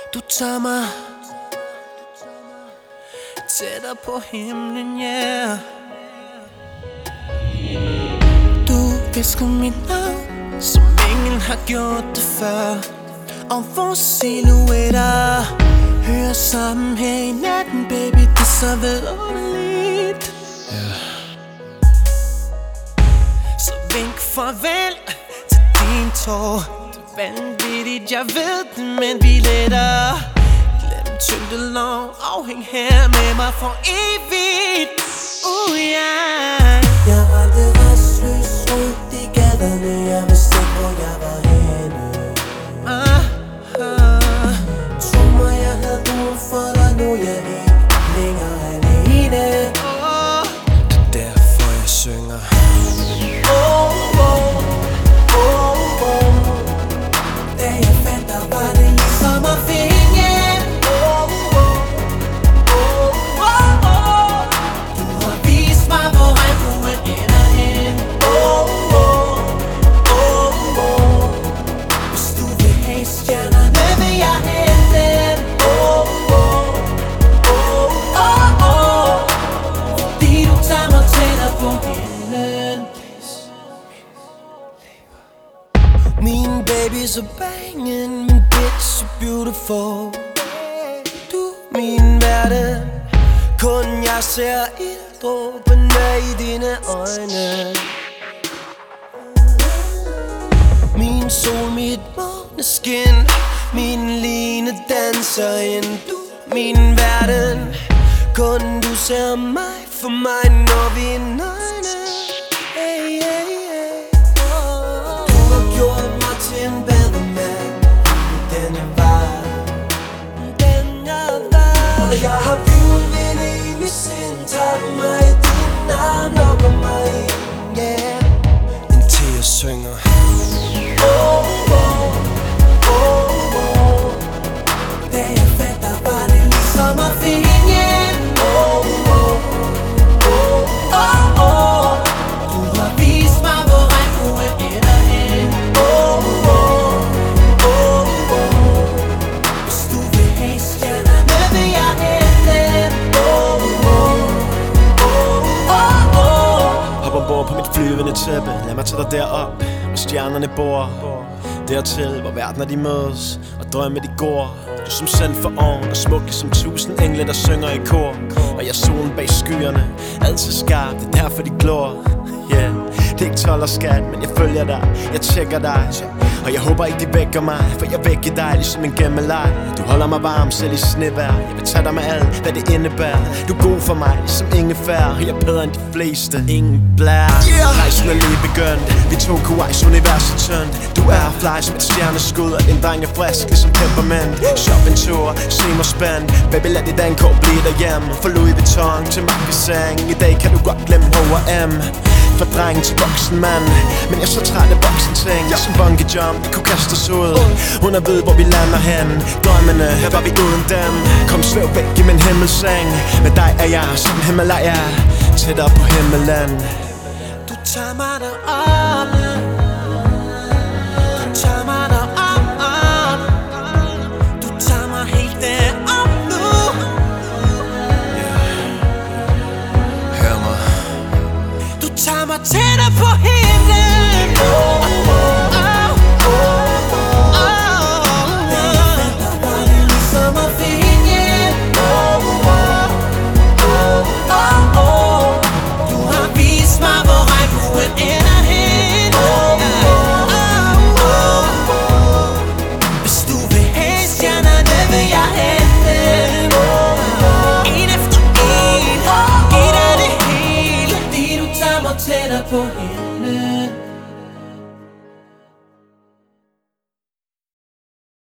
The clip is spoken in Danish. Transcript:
Du tager mig tættere på himlen, yeah. Du visker mit navn, som ingen har gjort det før. Og vores silhuetter hører sammen her i natten, baby, det er så vidunderligt. Så vink farvel til din tår. Det er vanvittigt, jeg ved det, men vi letter. Glem tyngdelov og hæng her med mig for evigt. Yeah. Jeg rendte restløs rundt i gaderne, jeg vidste ikke, hvor jeg var henne. Tro mig, jeg havde brug for dig, nu er jeg ikke længere alene. Det er derfor jeg synger. Da jeg fandt dig, var det ligesom at finde. Du har vist mig, hvor regnbuen ender hen. Hvis du vil have stjernerne, vil jeg hente dem. Fordi du tager mig tættere på himlen. Min baby så bangin', min bitch så beautiful. Du min verden, kun jeg ser ilddråbene i dine øjne. Min sol, mit måneskin, min line danser ind. Du min verden, kun du ser mig for mig, når vi er nøgne. Hey, hey, hey. Du har gjort mig til en bedre mand, den jeg var. Og jeg har bygget en evig sind. Tager du mig i din arm, lukker mig ind, yeah. Indtil jeg synger. Da jeg fandt dig, var det ligesom at finde hjem. Du har vist mig, hvor regnbuen ender hen. Hvis du vil have stjernerne, vil jeg hente dem. Hop ombord på mit flyvende tæppe, lad mig tage dig derop, hvor stjernerne bor. Dertil, hvor verdener de mødes, og drømme de går. Du som sendt for oven, og smuk som 1000 engle, der synger i kor. Og jeg solen bag skyerne, altid skarp, det er derfor de glor. Yeah, det er ikke 12 og skat, men jeg følger dig, jeg tjekker dig. Og jeg håber ikke de vækker mig, for jeg vækker dig ligesom en gemmeleg. Du holder mig varm selv i snevejr, jeg vil tage dig med alt, hvad det indebærer. Du er god for mig, ligesom ingefær, og jeg er bedre end de fleste. Ingen blær, rejsen er lige begyndt. Vi tog Kuwais universet tyndt. Du er fly som et stjerneskud, og din dreng er frisk ligesom peppermint. Shoppingtur, se mig spændt, baby lad dit dankort blive derhjemme. Fra Louis Vuitton til Marquisang, i dag kan du godt glemme H&M. Fra dreng til voksen mand, men jeg er så træt af voksen ting. Som bungee jump, vi kunne kaste os ud. Hun er ved, hvor vi lander hen. Drømmene, her var vi uden dem. Kom svæv væk i min himmelseng. Med dig er jeg som Himalaya, tættere på himmelen. Du tager mig derop. Du tager mig derop. Du tager mig helt derop nu. Hør mig. Du tager mig tættere på himlen.